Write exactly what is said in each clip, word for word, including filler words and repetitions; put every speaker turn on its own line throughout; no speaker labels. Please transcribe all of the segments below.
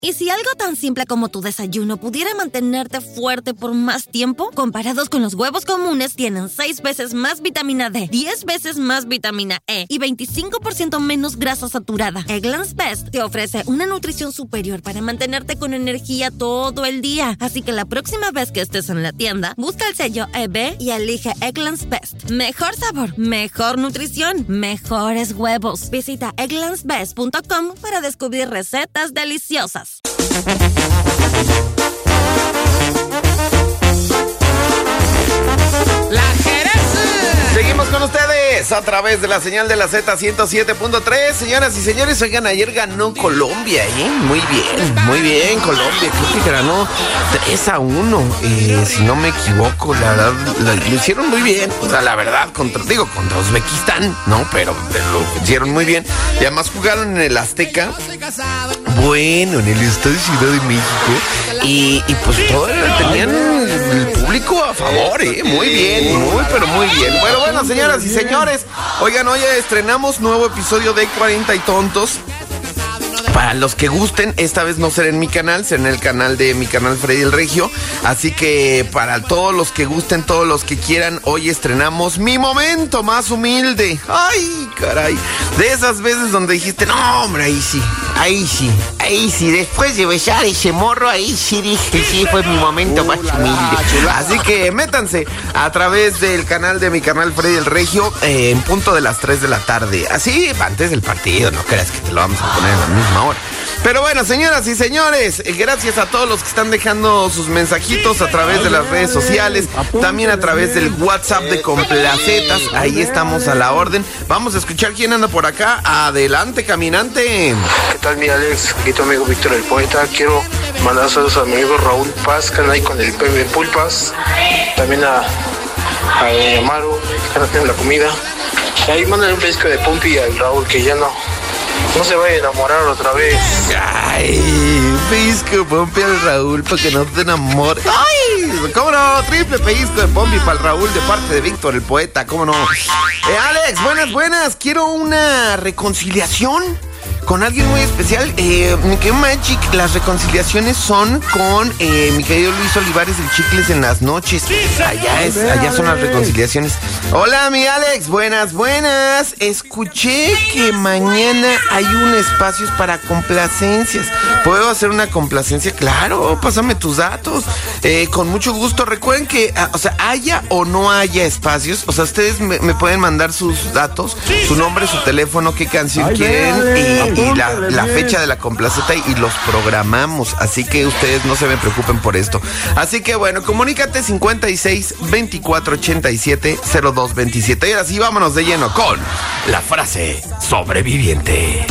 ¿Y si algo tan simple como tu desayuno pudiera mantenerte fuerte por más tiempo? Comparados con los huevos comunes, tienen seis veces más vitamina D, diez veces más vitamina E y veinticinco por ciento menos grasa saturada. Eggland's Best te ofrece una nutrición superior para mantenerte con energía todo el día. Así que la próxima vez que estés en la tienda, busca el sello E B y elige Eggland's Best. Mejor sabor, mejor nutrición, mejores huevos. Visita egglands best punto com para descubrir recetas deliciosas.
La Jerez.
Seguimos con ustedes a través de la señal de la Z ciento siete punto tres. Señoras y señores, oigan, ayer ganó Colombia, ¿eh? Muy bien, muy bien, Colombia. Creo que ganó tres a uno, eh, si no me equivoco. La verdad, lo, lo hicieron muy bien. O sea, la verdad, contra, digo, contra Uzbekistán, ¿no? Pero, pero lo hicieron muy bien. Y además jugaron en el Azteca. Bueno, en el Estadio Ciudad de México. Y, y pues todo tenían el público a favor, ¿eh? Muy bien, muy, pero muy bien. Bueno, bueno, señoras y señores, oigan, hoy estrenamos nuevo episodio de cuarenta y Tontos. Para los que gusten, esta vez no será en mi canal, será en el canal de mi canal Freddy el Regio. Así que para todos los que gusten, todos los que quieran, hoy estrenamos Mi Momento Más Humilde. Ay, caray. De esas veces donde dijiste, no, hombre, ahí sí, ahí sí, ahí sí. Después de besar ese morro, ahí sí dije, sí, fue mi momento más humilde. Así que métanse a través del canal de mi canal Freddy el Regio eh, en punto de las tres de la tarde. Así, antes del partido, no creas que te lo vamos a poner en la misma hora. Pero bueno, señoras y señores, gracias a todos los que están dejando sus mensajitos a través de las redes sociales, también a través del WhatsApp de Complacetas. Ahí estamos a la orden. Vamos a escuchar quién anda por acá. Adelante, caminante.
¿Qué tal, mi Alex? Aquí tu amigo Víctor el Poeta. Quiero mandar saludos a mi amigo Raúl Paz, que anda ahí con el P M Pulpas. También a, a Amaru, que anda haciendo la comida. Y ahí mandan un pesco de Pompi al Raúl, que ya no... No se vaya a enamorar otra vez.
Ay, pellizco de pompi al Raúl para que no te enamores. Ay, cómo no, triple pellizco de pompi para el Raúl de parte de Víctor el Poeta, cómo no. Eh, Alex, buenas, buenas, quiero una reconciliación con alguien muy especial. Eh, mi querido Magic, las reconciliaciones son con eh, mi querido Luis Olivares del Chicles en las noches. Allá es, allá son las reconciliaciones. Hola, mi Alex, buenas, buenas. Escuché que mañana hay un espacio para complacencias. ¿Puedo hacer una complacencia? Claro, pásame tus datos. Eh, con mucho gusto. Recuerden que, o sea, haya o no haya espacios, o sea, ustedes me, me pueden mandar sus datos, su nombre, su teléfono, qué canción Ay, quieren y, y la, la fecha de la complaceta y los programamos. Así que ustedes no se me preocupen por esto. Así que bueno, comunícate cincuenta y seis, veinticuatro, ochenta y siete, cero dos veintisiete. Y ahora sí, vámonos de lleno con la frase sobreviviente.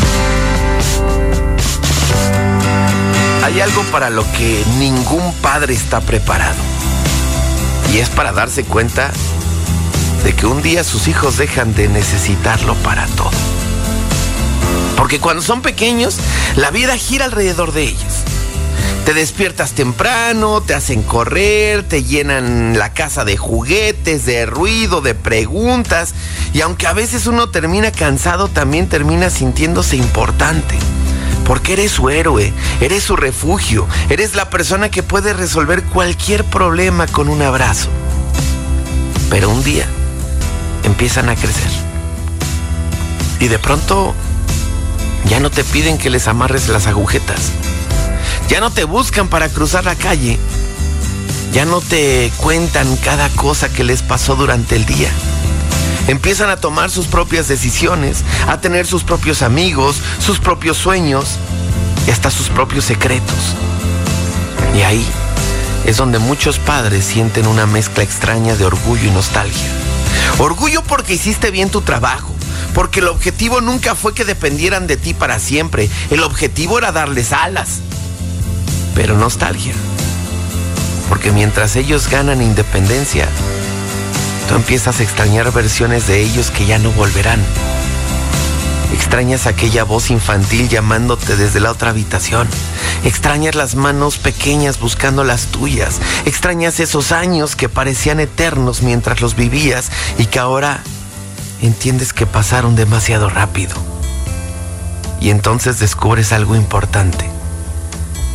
Hay algo para lo que ningún padre está preparado. Y es para darse cuenta de que un día sus hijos dejan de necesitarlo para todo. Porque cuando son pequeños, la vida gira alrededor de ellos. Te despiertas temprano, te hacen correr, te llenan la casa de juguetes, de ruido, de preguntas. Y aunque a veces uno termina cansado, también termina sintiéndose importante. Porque eres su héroe, eres su refugio, eres la persona que puede resolver cualquier problema con un abrazo. Pero un día empiezan a crecer. Y de pronto ya no te piden que les amarres las agujetas. Ya no te buscan para cruzar la calle. Ya no te cuentan cada cosa que les pasó durante el día. Empiezan a tomar sus propias decisiones, a tener sus propios amigos, sus propios sueños y hasta sus propios secretos. Y ahí es donde muchos padres sienten una mezcla extraña de orgullo y nostalgia. Orgullo porque hiciste bien tu trabajo, porque el objetivo nunca fue que dependieran de ti para siempre. El objetivo era darles alas. Pero nostalgia, porque mientras ellos ganan independencia, tú empiezas a extrañar versiones de ellos que ya no volverán. Extrañas aquella voz infantil llamándote desde la otra habitación. Extrañas las manos pequeñas buscando las tuyas. Extrañas esos años que parecían eternos mientras los vivías y que ahora entiendes que pasaron demasiado rápido. Y entonces descubres algo importante.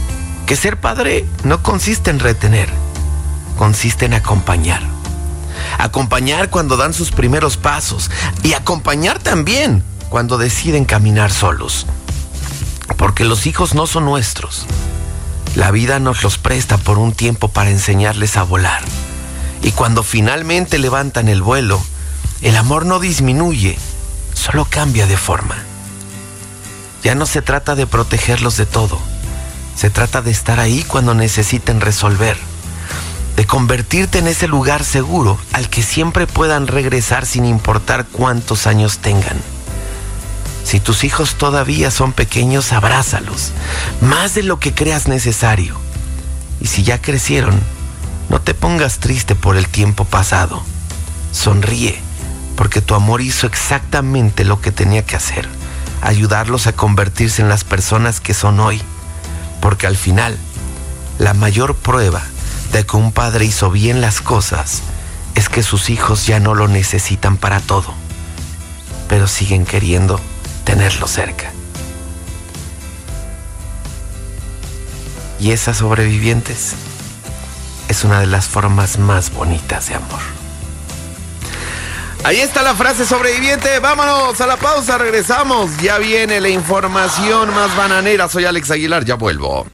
que ser padre no consiste en retener, consiste en acompañar. Acompañar cuando dan sus primeros pasos y acompañar también cuando deciden caminar solos. Porque los hijos no son nuestros. La vida nos los presta por un tiempo para enseñarles a volar. Y cuando finalmente levantan el vuelo, el amor no disminuye, solo cambia de forma. Ya no se trata de protegerlos de todo. Se trata de estar ahí cuando necesiten resolver. De convertirte en ese lugar seguro al que siempre puedan regresar sin importar cuántos años tengan. Si tus hijos todavía son pequeños, abrázalos, más de lo que creas necesario. Y si ya crecieron, no te pongas triste por el tiempo pasado. Sonríe, porque tu amor hizo exactamente lo que tenía que hacer, ayudarlos a convertirse en las personas que son hoy. Porque al final, la mayor prueba de que un padre hizo bien las cosas es que sus hijos ya no lo necesitan para todo, pero siguen queriendo tenerlo cerca. Y esas sobrevivientes es una de las formas más bonitas de amor. Ahí está la frase sobreviviente. Vámonos a la pausa, regresamos. Ya viene la información más bananera. Soy Alex Aguilar, ya vuelvo.